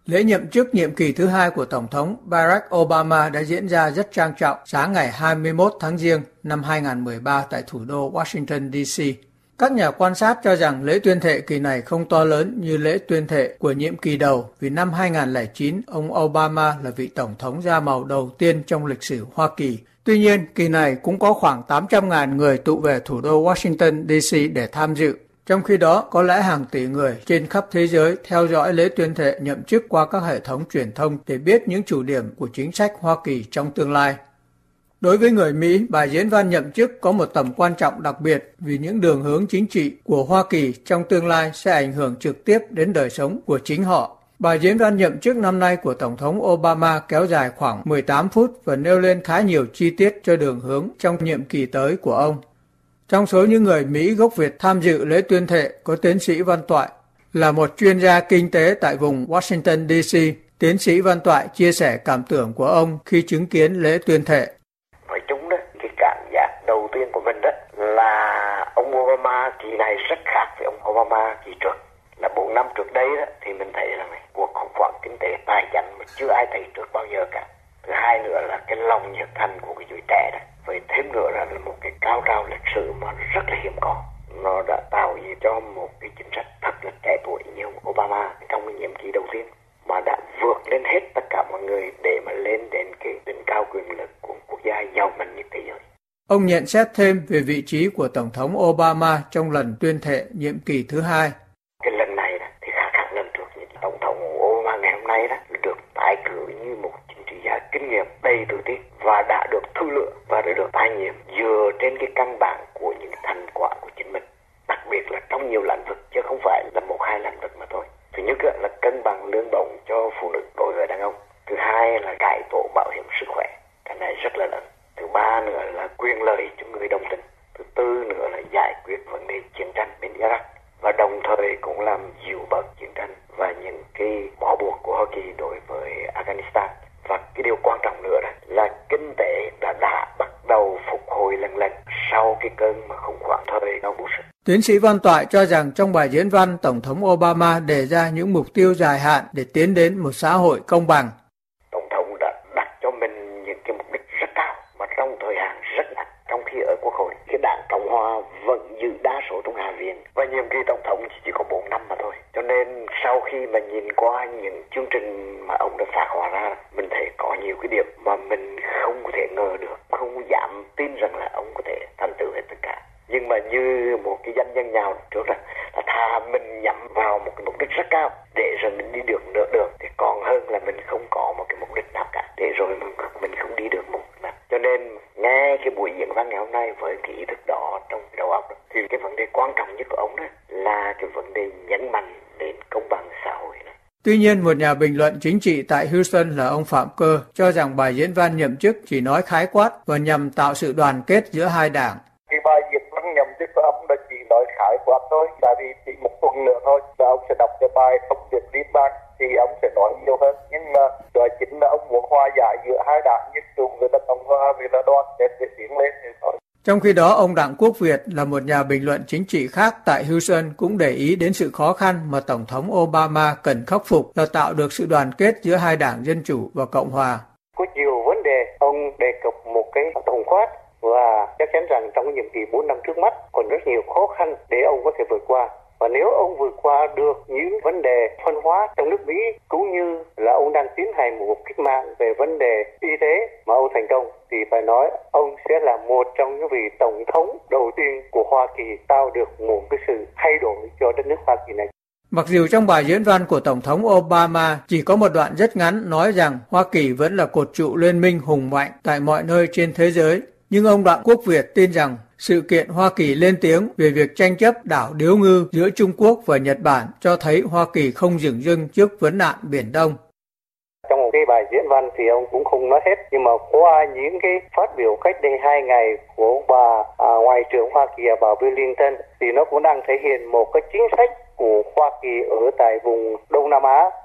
Lễ nhậm chức nhiệm kỳ thứ hai của Tổng thống Barack Obama đã diễn ra rất trang trọng sáng ngày 21 tháng Giêng năm 2013 tại thủ đô Washington, D.C. Các nhà quan sát cho rằng lễ tuyên thệ kỳ này không to lớn như lễ tuyên thệ của nhiệm kỳ đầu vì năm 2009, ông Obama là vị Tổng thống da màu đầu tiên trong lịch sử Hoa Kỳ. Tuy nhiên, kỳ này cũng có khoảng 800.000 người tụ về thủ đô Washington, D.C. để tham dự. Trong khi đó, có lẽ hàng tỷ người trên khắp thế giới theo dõi lễ tuyên thệ nhậm chức qua các hệ thống truyền thông để biết những chủ điểm của chính sách Hoa Kỳ trong tương lai. Đối với người Mỹ, bài diễn văn nhậm chức có một tầm quan trọng đặc biệt vì những đường hướng chính trị của Hoa Kỳ trong tương lai sẽ ảnh hưởng trực tiếp đến đời sống của chính họ. Bài diễn văn nhậm chức năm nay của Tổng thống Obama kéo dài khoảng 18 phút và nêu lên khá nhiều chi tiết cho đường hướng trong nhiệm kỳ tới của ông. Trong số những người Mỹ gốc Việt tham dự lễ tuyên thệ có tiến sĩ Văn Toại, là một chuyên gia kinh tế tại vùng Washington, D.C. Tiến sĩ Văn Toại chia sẻ cảm tưởng của ông khi chứng kiến lễ tuyên thệ. Nói chung đó, cái cảm giác đầu tiên của mình đó là ông Obama kỳ này rất khác với ông Obama kỳ trước. Là 4 năm trước đây đó, thì mình thấy là cuộc khủng hoảng kinh tế tài chánh mà chưa ai thấy trước bao giờ cả. Thứ hai nữa là cái lòng nhiệt thành của cái giới trẻ đó. Với thêm nữa là một cái cao trào lịch sử mà rất là hiếm có. Nó đã tạo ra cho một cái chính sách thật là trẻ tuổi như ông Obama trong cái nhiệm kỳ đầu tiên mà đã vượt lên hết tất cả mọi người để mà lên đến cái đỉnh cao quyền lực của quốc gia giàu mạnh nhất thế giới. Ông nhận xét thêm về vị trí của Tổng thống Obama trong lần tuyên thệ nhiệm kỳ thứ hai. Cái lần này đó, thì khác lần trước. Tổng thống Obama ngày hôm nay đó được tái cử như một chính trị gia kinh nghiệm đầy tự tin và đã được thu lựa và đã được tái nhiệm dựa trên cái căn bản của những thành quả của chính mình, đặc biệt là trong nhiều lĩnh vực chứ không phải là một hai lĩnh vực mà thôi. Thứ nhất là cân bằng lương bổng cho phụ nữ đối với đàn ông. Thứ hai là cải tổ bảo hiểm sức khỏe, cái này rất là lớn. Thứ ba nữa là quyền lợi cho người đồng tính. Thứ tư nữa là giải quyết vấn đề chiến tranh bên Iraq và đồng thời cũng làm dịu bớt chiến tranh và những cái bó buộc của Hoa Kỳ đối với Afghanistan. Và cái điều quan trọng nữa là kinh tế đã bắt đầu phục hồi lần lần sau cái cơn mà khủng hoảng thời ông Bush. Tiến sĩ Văn Toại cho rằng trong bài diễn văn, Tổng thống Obama đề ra những mục tiêu dài hạn để tiến đến một xã hội công bằng. Tổng thống đã đặt cho mình những cái mục đích rất cao mà trong thời hạn rất ngắn. Trong khi ở Quốc hội, cái đảng Cộng hòa vẫn giữ đa số trong Hạ viện và nhiệm kỳ Tổng thống chỉ có 4 năm mà thôi. Cho nên sau khi mà nhìn qua những chương trình mà ông đã phác họa ra, mình thấy có nhiều cái điểm mà mình không có thể ngờ được, không dám tin rằng là ông có thể thành tựu hết tất cả. Nhưng mà như một cái danh nhân nhào trước là thà mình nhắm vào một cái mục đích rất cao để rồi mình đi được nửa đường thì còn hơn là mình không có một cái mục đích nào cả để rồi mình không đi được một nào. Cho nên nghe cái buổi diễn văn ngày hôm nay với cái ý thức đó trong cái đầu óc đó, thì cái vấn đề quan trọng nhất của ông đó là cái vấn đề nhấn mạnh đến công bằng xã hội đó. Tuy nhiên, một nhà bình luận chính trị tại Houston là ông Phạm Cơ cho rằng bài diễn văn nhậm chức chỉ nói khái quát và nhằm tạo sự đoàn kết giữa hai đảng. Cái bài diễn văn nhậm chức của ông là chỉ nói khái quát thôi, tại vì chỉ một tuần nữa thôi là ông sẽ đọc cái bài thông điệp liên bang thì ông sẽ nói nhiều hơn. Nhưng mà đó chính là ông muốn hòa giải giữa hai đảng, nhất chủ với là Cộng hòa vì là đoàn kết để tiến lên thì thôi. Trong khi đó, ông Đặng Quốc Việt là một nhà bình luận chính trị khác tại Houston cũng để ý đến sự khó khăn mà Tổng thống Obama cần khắc phục là tạo được sự đoàn kết giữa hai đảng Dân Chủ và Cộng Hòa. Có nhiều vấn đề ông đề cập một cái tổng quát và chắc chắn rằng trong nhiệm kỳ 4 năm trước mắt còn rất nhiều khó khăn để ông có thể vượt qua. Và nếu ông vượt qua được những vấn đề phân hóa trong nước Mỹ cũng như là ông đang tiến hành một cuộc cách mạng về vấn đề y tế mà ông thành công thì phải nói ông sẽ là một trong những vị tổng thống đầu tiên của Hoa Kỳ tạo được một cái sự thay đổi cho đất nước Hoa Kỳ này. Mặc dù trong bài diễn văn của Tổng thống Obama chỉ có một đoạn rất ngắn nói rằng Hoa Kỳ vẫn là cột trụ liên minh hùng mạnh tại mọi nơi trên thế giới, nhưng ông Đặng Quốc Việt tin rằng sự kiện Hoa Kỳ lên tiếng về việc tranh chấp đảo Điếu Ngư giữa Trung Quốc và Nhật Bản cho thấy Hoa Kỳ không dửng dưng trước vấn nạn Biển Đông. Trong một cái bài diễn văn thì ông cũng không nói hết, nhưng mà qua những cái phát biểu cách đây 2 ngày của bà Ngoại trưởng Hoa Kỳ bà Bill Clinton thì nó cũng đang thể hiện một cái chính sách của Hoa Kỳ ở tại vùng Đông Nam Á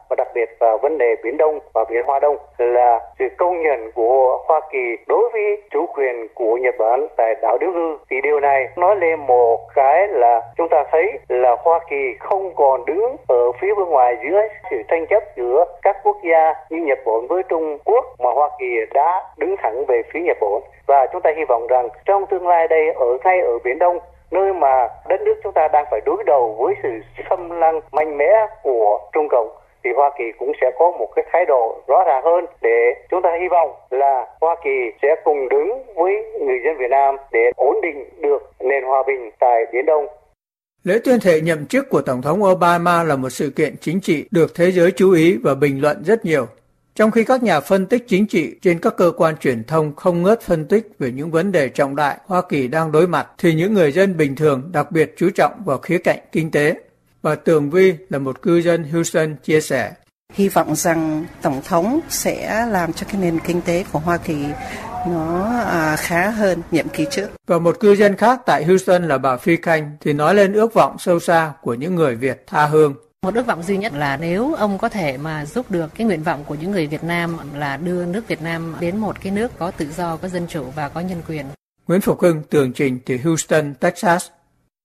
và đặc biệt vào vấn đề Biển Đông và Biển Hoa Đông là sự công nhận của Hoa Kỳ đối với chủ quyền của Nhật Bản tại đảo Điếu Ngư. Thì điều này nói lên một cái là chúng ta thấy là Hoa Kỳ không còn đứng ở phía bên ngoài giữa sự tranh chấp giữa các quốc gia như Nhật Bản với Trung Quốc, mà Hoa Kỳ đã đứng thẳng về phía Nhật Bản. Và chúng ta hy vọng rằng trong tương lai đây, ngay ở Biển Đông, nơi mà đất nước chúng ta đang phải đối đầu với sự xâm lăng mạnh mẽ của Trung Cộng, thì Hoa Kỳ cũng sẽ có một cái thái độ rõ ràng hơn để chúng ta hy vọng là Hoa Kỳ sẽ cùng đứng với người dân Việt Nam để ổn định được nền hòa bình tại Biển Đông. Lễ tuyên thệ nhậm chức của Tổng thống Obama là một sự kiện chính trị được thế giới chú ý và bình luận rất nhiều. Trong khi các nhà phân tích chính trị trên các cơ quan truyền thông không ngớt phân tích về những vấn đề trọng đại Hoa Kỳ đang đối mặt, thì những người dân bình thường đặc biệt chú trọng vào khía cạnh kinh tế. Bà Tường Vi là một cư dân Houston chia sẻ. Hy vọng rằng Tổng thống sẽ làm cho cái nền kinh tế của Hoa Kỳ nó khá hơn nhiệm kỳ trước. Và một cư dân khác tại Houston là bà Phi Khanh thì nói lên ước vọng sâu xa của những người Việt tha hương. Một ước vọng duy nhất là nếu ông có thể mà giúp được cái nguyện vọng của những người Việt Nam là đưa nước Việt Nam đến một cái nước có tự do, có dân chủ và có nhân quyền. Nguyễn Phục Hưng, tường trình từ Houston, Texas.